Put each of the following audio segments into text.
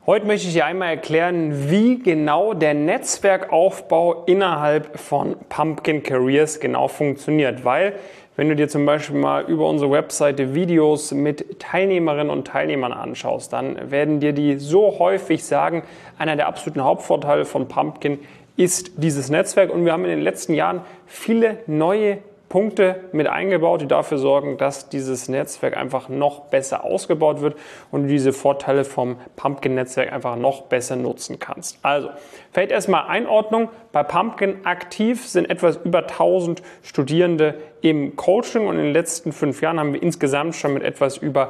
Heute möchte ich dir einmal erklären, wie genau der Netzwerkaufbau innerhalb von Pumpkin Careers genau funktioniert. Weil, wenn du dir zum Beispiel mal über unsere Webseite Videos mit Teilnehmerinnen und Teilnehmern anschaust, dann werden dir die so häufig sagen, einer der absoluten Hauptvorteile von Pumpkin ist dieses Netzwerk. Und wir haben in den letzten Jahren viele neue Punkte mit eingebaut, die dafür sorgen, dass dieses Netzwerk einfach noch besser ausgebaut wird und du diese Vorteile vom Pumpkin-Netzwerk einfach noch besser nutzen kannst. Also, vielleicht erstmal Einordnung. Bei Pumpkin aktiv sind etwas über 1000 Studierende im Coaching und in den letzten 5 Jahren haben wir insgesamt schon mit etwas über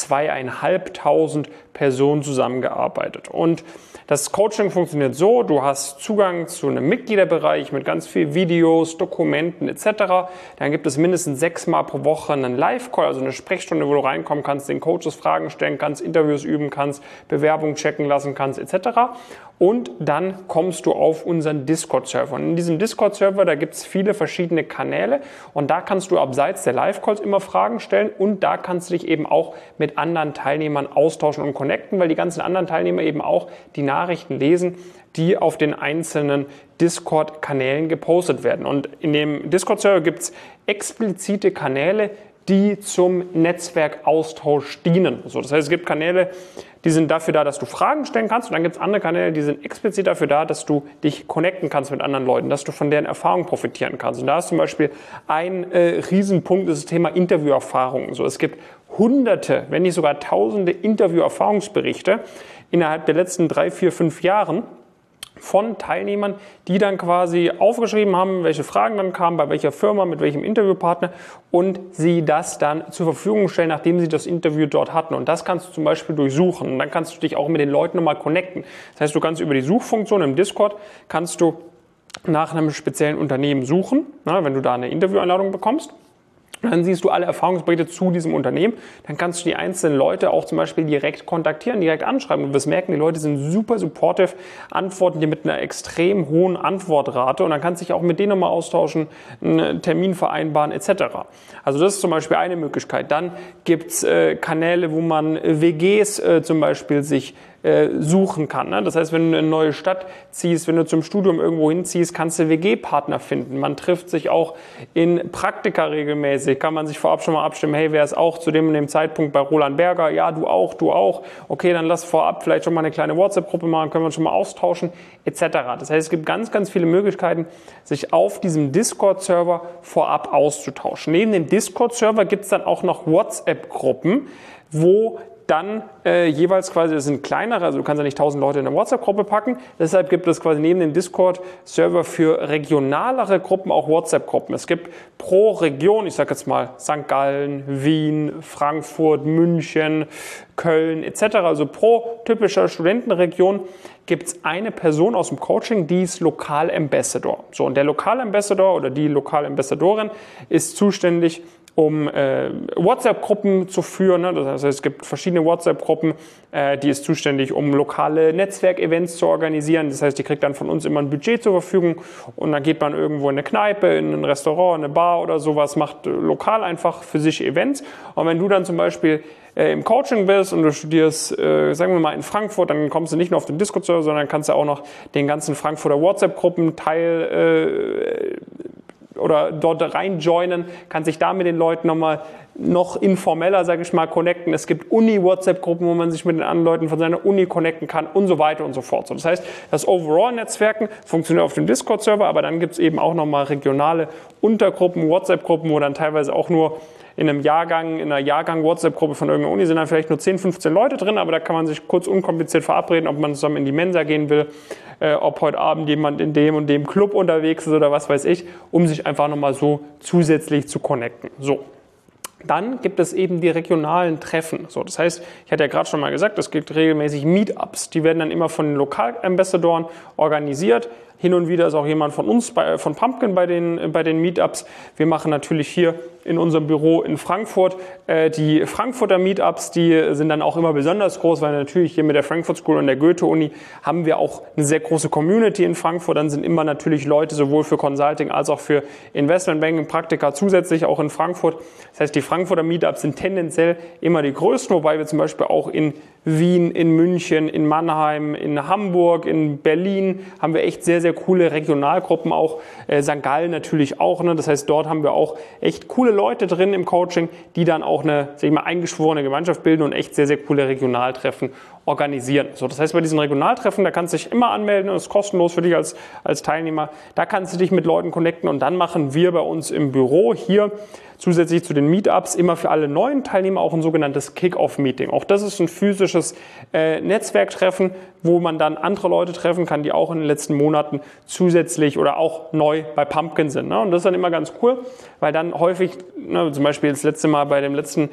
2500 Personen zusammengearbeitet. Und das Coaching funktioniert so, du hast Zugang zu einem Mitgliederbereich mit ganz vielen Videos, Dokumenten etc. Dann gibt es mindestens 6 Mal pro Woche einen Live-Call, also eine Sprechstunde, wo du reinkommen kannst, den Coaches Fragen stellen kannst, Interviews üben kannst, Bewerbungen checken lassen kannst etc. Und dann kommst du auf unseren Discord-Server. Und in diesem Discord-Server, da gibt es viele verschiedene Kanäle und da kannst du abseits der Live-Calls immer Fragen stellen und da kannst du dich eben auch mit anderen Teilnehmern austauschen und connecten, weil die ganzen anderen Teilnehmer eben auch die Nachrichten lesen, die auf den einzelnen Discord-Kanälen gepostet werden. Und in dem Discord-Server gibt es explizite Kanäle, die zum Netzwerkaustausch dienen. So, das heißt, es gibt Kanäle, die sind dafür da, dass du Fragen stellen kannst und dann gibt es andere Kanäle, die sind explizit dafür da, dass du dich connecten kannst mit anderen Leuten, dass du von deren Erfahrung profitieren kannst. Und da ist zum Beispiel ein Riesenpunkt, das Thema Interviewerfahrungen. So, es gibt Hunderte, wenn nicht sogar Tausende Interviewerfahrungsberichte innerhalb der letzten 3, 4, 5 Jahren von Teilnehmern, die dann quasi aufgeschrieben haben, welche Fragen dann kamen, bei welcher Firma, mit welchem Interviewpartner und sie das dann zur Verfügung stellen, nachdem sie das Interview dort hatten. Und das kannst du zum Beispiel durchsuchen und dann kannst du dich auch mit den Leuten nochmal connecten. Das heißt, du kannst über die Suchfunktion im Discord, kannst du nach einem speziellen Unternehmen suchen, wenn du da eine Intervieweinladung bekommst. Dann siehst du alle Erfahrungsberichte zu diesem Unternehmen. Dann kannst du die einzelnen Leute auch zum Beispiel direkt kontaktieren, direkt anschreiben. Und wir merken, die Leute sind super supportive, antworten dir mit einer extrem hohen Antwortrate. Und dann kannst du dich auch mit denen nochmal austauschen, einen Termin vereinbaren etc. Also das ist zum Beispiel eine Möglichkeit. Dann gibt es Kanäle, wo man WGs zum Beispiel sich suchen kann. Ne? Das heißt, wenn du in eine neue Stadt ziehst, wenn du zum Studium irgendwo hinziehst, kannst du WG-Partner finden. Man trifft sich auch in Praktika regelmäßig, kann man sich vorab schon mal abstimmen, hey, wer ist auch zu dem und dem Zeitpunkt bei Roland Berger? Ja, du auch, du auch. Okay, dann lass vorab vielleicht schon mal eine kleine WhatsApp-Gruppe machen, können wir uns schon mal austauschen, etc. Das heißt, es gibt ganz, ganz viele Möglichkeiten, sich auf diesem Discord-Server vorab auszutauschen. Neben dem Discord-Server gibt es dann auch noch WhatsApp-Gruppen, wo dann jeweils quasi, das sind kleinere, also du kannst ja nicht 1000 Leute in eine WhatsApp-Gruppe packen, deshalb gibt es quasi neben dem Discord-Server für regionalere Gruppen auch WhatsApp-Gruppen. Es gibt pro Region, ich sage jetzt mal St. Gallen, Wien, Frankfurt, München, Köln etc., also pro typischer Studentenregion gibt es eine Person aus dem Coaching, die ist Lokal-Ambassador. So, und der Lokal-Ambassador oder die Lokal-Ambassadorin ist zuständig, um WhatsApp-Gruppen zu führen. Ne? Das heißt, es gibt verschiedene WhatsApp-Gruppen, die ist zuständig, um lokale Netzwerkevents zu organisieren. Das heißt, die kriegt dann von uns immer ein Budget zur Verfügung und dann geht man irgendwo in eine Kneipe, in ein Restaurant, in eine Bar oder sowas, macht lokal einfach für sich Events. Und wenn du dann zum Beispiel im Coaching bist und du studierst, sagen wir mal in Frankfurt, dann kommst du nicht nur auf den Discord-Server, sondern kannst du auch noch den ganzen Frankfurter WhatsApp-Gruppen oder dort reinjoinen, kann sich da mit den Leuten noch informeller, sage ich mal, connecten. Es gibt Uni-WhatsApp-Gruppen, wo man sich mit den anderen Leuten von seiner Uni connecten kann und so weiter und so fort. So, das heißt, das Overall-Netzwerken funktioniert auf dem Discord-Server, aber dann gibt es eben auch nochmal regionale Untergruppen, WhatsApp-Gruppen, wo dann teilweise auch nur in einer Jahrgang-WhatsApp-Gruppe von irgendeiner Uni sind dann vielleicht nur 10, 15 Leute drin, aber da kann man sich kurz unkompliziert verabreden, ob man zusammen in die Mensa gehen will, ob heute Abend jemand in dem und dem Club unterwegs ist oder was weiß ich, um sich einfach nochmal so zusätzlich zu connecten. So. Dann gibt es eben die regionalen Treffen. So, das heißt, ich hatte ja gerade schon mal gesagt, es gibt regelmäßig Meetups. Die werden dann immer von den Lokalambassadoren organisiert. Hin und wieder ist auch jemand von uns, von Pumpkin bei den Meetups. Wir machen natürlich hier in unserem Büro in Frankfurt die Frankfurter Meetups, die sind dann auch immer besonders groß, weil natürlich hier mit der Frankfurt School und der Goethe-Uni haben wir auch eine sehr große Community in Frankfurt. Dann sind immer natürlich Leute sowohl für Consulting als auch für Investmentbanking, Praktika zusätzlich auch in Frankfurt. Das heißt, die Frankfurter Meetups sind tendenziell immer die größten, wobei wir zum Beispiel auch in Wien, in München, in Mannheim, in Hamburg, in Berlin haben wir echt sehr, sehr coole Regionalgruppen auch. St. Gallen natürlich auch. Ne? Das heißt, dort haben wir auch echt coole Leute drin im Coaching, die dann auch eine, sag ich mal, eingeschworene Gemeinschaft bilden und echt sehr, sehr coole Regionaltreffen organisieren. So, das heißt, bei diesen Regionaltreffen, da kannst du dich immer anmelden, das ist kostenlos für dich als Teilnehmer. Da kannst du dich mit Leuten connecten und dann machen wir bei uns im Büro hier zusätzlich zu den Meetups immer für alle neuen Teilnehmer auch ein sogenanntes Kick-Off-Meeting. Auch das ist ein physisches Netzwerktreffen, wo man dann andere Leute treffen kann, die auch in den letzten Monaten zusätzlich oder auch neu bei Pumpkin sind. Ne? Und das ist dann immer ganz cool, weil dann häufig, ne, zum Beispiel das letzte Mal bei dem letzten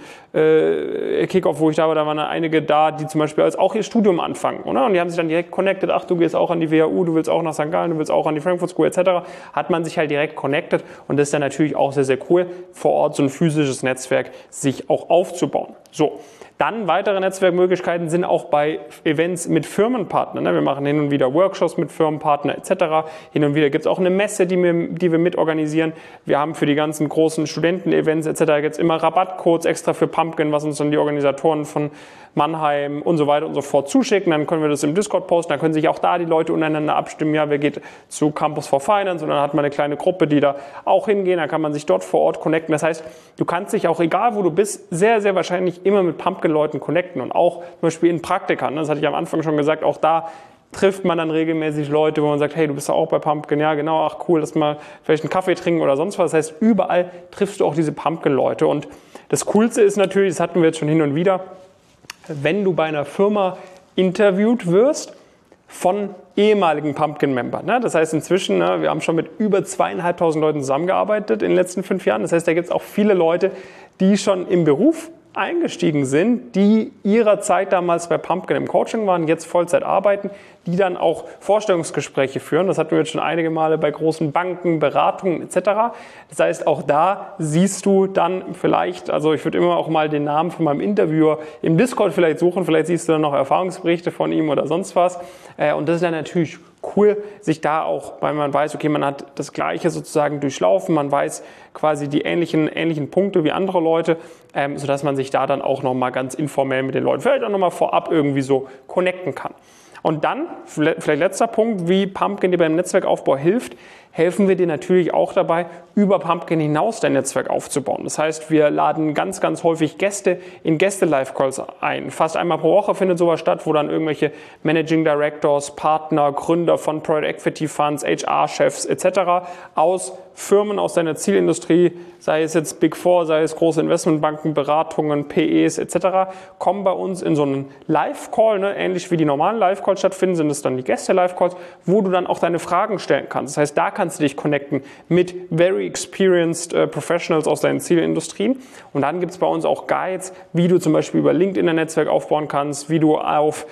Kick-Off, wo ich da war, da waren einige da, die zum Beispiel als auch ihr Studium anfangen. Oder? Und die haben sich dann direkt connected, ach, du gehst auch an die WHU, du willst auch nach St. Gallen, du willst auch an die Frankfurt School etc. Hat man sich halt direkt connected und das ist dann natürlich auch sehr, sehr cool, vor Ort so ein physisches Netzwerk sich auch aufzubauen. So. Dann weitere Netzwerkmöglichkeiten sind auch bei Events mit Firmenpartnern. Wir machen hin und wieder Workshops mit Firmenpartnern etc. Hin und wieder gibt es auch eine Messe, die wir mitorganisieren. Wir haben für die ganzen großen Studenten-Events etc. gibt es immer Rabattcodes extra für Pumpkin, was uns dann die Organisatoren von Mannheim und so weiter und so fort zuschicken. Dann können wir das im Discord posten. Dann können sich auch da die Leute untereinander abstimmen. Ja, wer geht zu Campus for Finance? Und dann hat man eine kleine Gruppe, die da auch hingehen. Dann kann man sich dort vor Ort connecten. Das heißt, du kannst dich auch, egal wo du bist, sehr, sehr wahrscheinlich immer mit Pumpkin-Leuten connecten. Und auch zum Beispiel in Praktikern. Das hatte ich am Anfang schon gesagt. Auch da trifft man dann regelmäßig Leute, wo man sagt, hey, du bist ja auch bei Pumpkin. Ja, genau. Ach, cool, lass mal vielleicht einen Kaffee trinken oder sonst was. Das heißt, überall triffst du auch diese Pumpkin-Leute. Und das Coolste ist natürlich, das hatten wir jetzt schon hin und wieder, wenn du bei einer Firma interviewt wirst von ehemaligen Pumpkin-Member. Ne? Das heißt inzwischen, wir haben schon mit über 2.500 Leuten zusammengearbeitet in den letzten 5 Jahren. Das heißt, da gibt es auch viele Leute, die schon im Beruf eingestiegen sind, die ihrer Zeit damals bei Pumpkin im Coaching waren, jetzt Vollzeit arbeiten, die dann auch Vorstellungsgespräche führen. Das hatten wir jetzt schon einige Male bei großen Banken, Beratungen etc. Das heißt, auch da siehst du dann vielleicht, also ich würde immer auch mal den Namen von meinem Interviewer im Discord vielleicht suchen, vielleicht siehst du dann noch Erfahrungsberichte von ihm oder sonst was. Und das ist dann natürlich cool, sich da auch, weil man weiß, okay, man hat das Gleiche sozusagen durchlaufen, man weiß quasi die ähnlichen Punkte wie andere Leute, sodass man sich da dann auch nochmal ganz informell mit den Leuten, vielleicht auch nochmal vorab irgendwie so connecten kann. Und dann, vielleicht letzter Punkt, wie Pumpkin dir beim Netzwerkaufbau hilft, helfen wir dir natürlich auch dabei, über Pumpkin hinaus dein Netzwerk aufzubauen. Das heißt, wir laden ganz, ganz häufig Gäste in Gäste-Live-Calls ein. Fast einmal pro Woche findet sowas statt, wo dann irgendwelche Managing Directors, Partner, Gründer von Private Equity Funds, HR-Chefs etc. aus Firmen aus deiner Zielindustrie, sei es jetzt Big Four, sei es große Investmentbanken, Beratungen, PEs etc., kommen bei uns in so einen Live-Call, ne? Ähnlich wie die normalen Live-Calls stattfinden, sind es dann die Gäste-Live-Calls, wo du dann auch deine Fragen stellen kannst. Das heißt, da kannst du dich connecten mit very experienced Professionals aus deinen Zielindustrien. Und dann gibt es bei uns auch Guides, wie du zum Beispiel über LinkedIn ein Netzwerk aufbauen kannst, wie du auf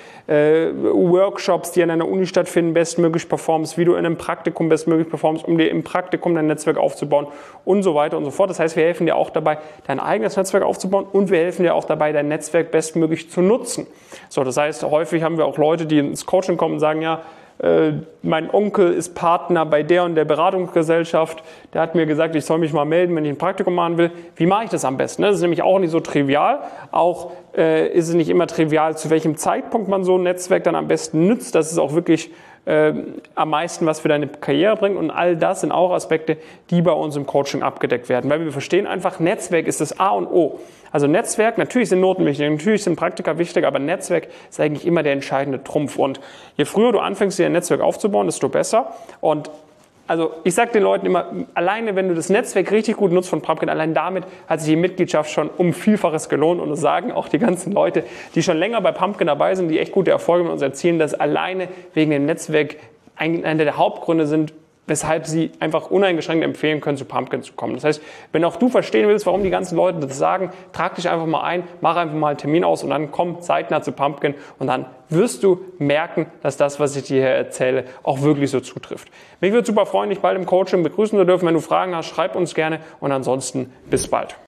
Workshops, die an einer Uni stattfinden, bestmöglich performst, wie du in einem Praktikum bestmöglich performst, um dir im Praktikum dein Netzwerk aufzubauen und so weiter und so fort. Das heißt, wir helfen dir auch dabei, dein eigenes Netzwerk aufzubauen und wir helfen dir auch dabei, dein Netzwerk bestmöglich zu nutzen. So, das heißt, häufig haben wir auch Leute, die ins Coaching kommen und sagen, ja, mein Onkel ist Partner bei der und der Beratungsgesellschaft, der hat mir gesagt, ich soll mich mal melden, wenn ich ein Praktikum machen will. Wie mache ich das am besten? Das ist nämlich auch nicht so trivial. Auch ist es nicht immer trivial, zu welchem Zeitpunkt man so ein Netzwerk dann am besten nützt. Das ist auch wirklich am meisten was für deine Karriere bringt. Und all das sind auch Aspekte, die bei uns im Coaching abgedeckt werden. Weil wir verstehen einfach, Netzwerk ist das A und O. Also Netzwerk, natürlich sind Noten wichtig, natürlich sind Praktika wichtig, aber Netzwerk ist eigentlich immer der entscheidende Trumpf. Und je früher du anfängst, dir ein Netzwerk aufzubauen, desto besser. Und also ich sage den Leuten immer, alleine wenn du das Netzwerk richtig gut nutzt von Pumpkin, allein damit hat sich die Mitgliedschaft schon um Vielfaches gelohnt. Und das sagen auch die ganzen Leute, die schon länger bei Pumpkin dabei sind, die echt gute Erfolge mit uns erzielen, dass alleine wegen dem Netzwerk einer der Hauptgründe sind, weshalb sie einfach uneingeschränkt empfehlen können, zu Pumpkin zu kommen. Das heißt, wenn auch du verstehen willst, warum die ganzen Leute das sagen, trag dich einfach mal ein, mach einfach mal einen Termin aus und dann komm zeitnah zu Pumpkin und dann wirst du merken, dass das, was ich dir hier erzähle, auch wirklich so zutrifft. Mich würde super freuen, dich bald im Coaching begrüßen zu dürfen. Wenn du Fragen hast, schreib uns gerne und ansonsten bis bald.